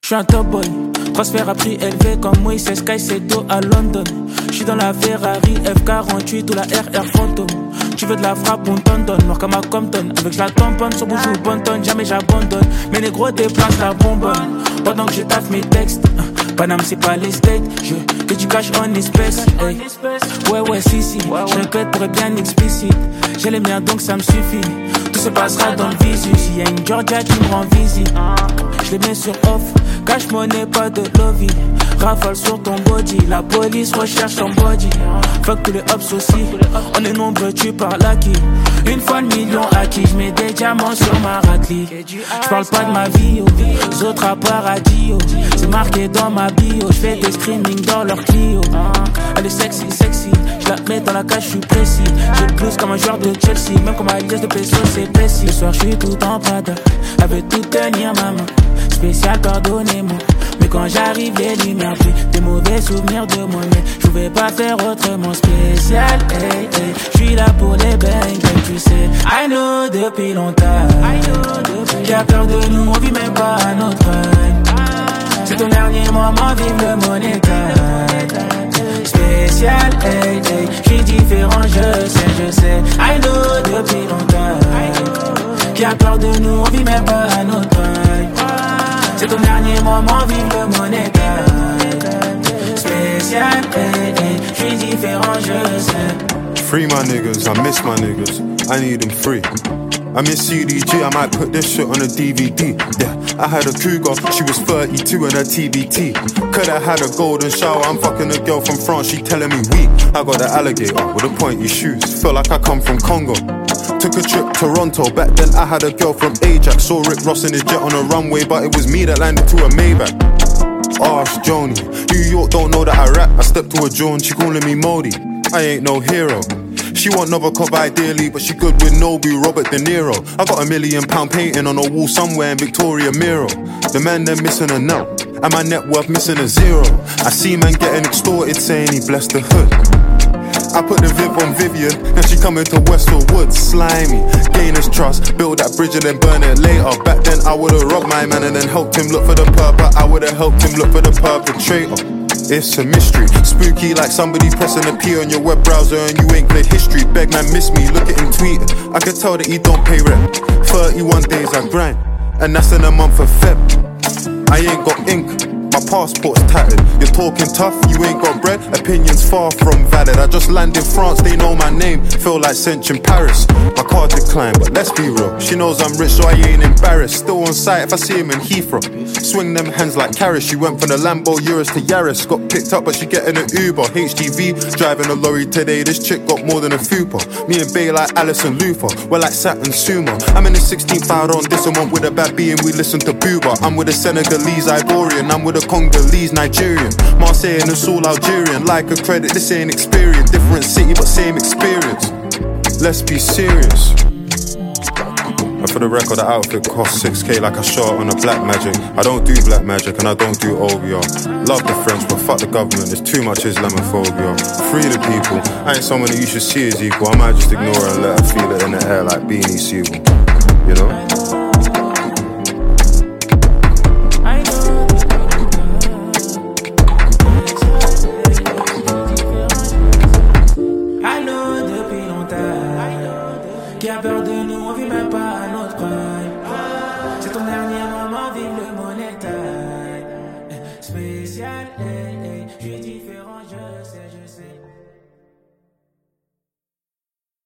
J'suis un top boy, transfert à prix élevé comme Moïse Sky Sedo à London. J'suis dans la Ferrari F48 ou la RR Phantom. Tu veux de la frappe, on t'en donne, noir comme à Compton. Avec la tamponne, sur bouge ou bonne jamais j'abandonne. Mais les gros déplacent la bonbonne. Pendant que je taffe mes textes, Paname c'est pas les steaks, je fais du cash en espèces. Hey. Ouais, si, je répète pour être bien explicite. J'ai les miens donc ça me suffit. Tout se passera dans le visu. S'il y a une Georgia qui me rend visite, je les mets sur off. Cash money, pas de lobby. Rafale sur ton body. La police recherche ton body. Fuck tous les hops aussi. On est nombreux, tu parles à qui? Une fois le million acquis. J'mets des diamants sur ma raclée. J'parle pas de ma vie, oh. Les autres à paradis, oh. C'est marqué dans ma bio. J'fais des streamings dans leur Clio. Elle est sexy. J'la mets dans la cage, j'suis précis. J'ai le blues comme un joueur de Chelsea. Même comme Alias de Peso, c'est précis. Ce soir j'suis tout en Prada. Avec tout tenir ma main. Spécial, pardonnez-moi. Mais quand j'arrive, les lumières brillent. Des mauvais souvenirs de moi, mais je pouvais pas faire autrement. Spécial, hey. J'suis là pour les bangs, tu sais. I know depuis longtemps. Qui a peur de nous, on vit même pas à notre prime. C'est ton dernier moment, vive le monétaire. Spécial, hey. J'suis différent, je sais. I know depuis longtemps. Qui a peur de nous, on vit même pas à notre prime. C'est ton dernier moment, vive le monétaire. Spécial, j'suis différent, je sais. Free my niggas, I miss my niggas, I need them free. I miss CDG, I might put this shit on a DVD. Yeah, I had a cougar, she was 32 and her TBT. Coulda had a golden shower, I'm fucking a girl from France, she telling me weak. I got the alligator with the pointy shoes, feel like I come from Congo. Took a trip to Toronto, back then I had a girl from Ajax. Saw Rick Ross in his jet on a runway, but it was me that landed to a Maybach. Ask Joni, New York don't know that I rap. I stepped to a John, she calling me Modi. I ain't no hero. She want another cop ideally, but she good with Nobu, Robert De Niro. I got £1 million painting on a wall somewhere in Victoria Miro. The man they're missing a nut, and my net worth missing a zero. I see man getting extorted saying he blessed the hood. I put the Viv on Vivian, now she coming to Westfield Woods. Slimy, gain his trust, build that bridge and then burn it later. Back then I would've robbed my man and then helped him look for the purpose. I would've helped him look for the perpetrator. It's a mystery, spooky like somebody pressing a P on your web browser and you ain't clear history. Beg man miss me, look at him tweeting. I can tell that he don't pay rent. 31 days I grind, and that's in a month of Feb. I ain't got ink, my passport's tattered. You're talking tough, you ain't got bread. Opinions far from valid. I just landed in France, they know my name. Feel like Cinch in Paris. My car declined, but let's be real. She knows I'm rich, so I ain't embarrassed. Still on sight if I see him in Heathrow. Swing them hands like carrots. She went from the Lambo Urus to Yaris. Got picked up, but she getting an Uber. HGV, driving a lorry today. This chick got more than a fupa. Me and Bay like Alison Luther. We're like Saturn Sumo. I'm in the 16th out on this one with a bad B and we listen to Booba. I'm with a Senegalese Ivorian. I'm with a Congolese Nigerian. Marseille and it's all Algerian. Like a credit, this ain't experience. Different city but same experience. Let's be serious. And for the record, the outfit cost 6k like I shot on a Black Magic. I don't do Black Magic and I don't do OVR. Love the French but fuck the government, there's too much Islamophobia. Free the people, I ain't someone that you should see as equal. I might just ignore her and let her feel it in the air like Beanie Siegel. You know? Qui a peur de nous, on vit même pas à notre prime. C'est ton dernier moment, vive le monétaire. Spécial, j'suis différent.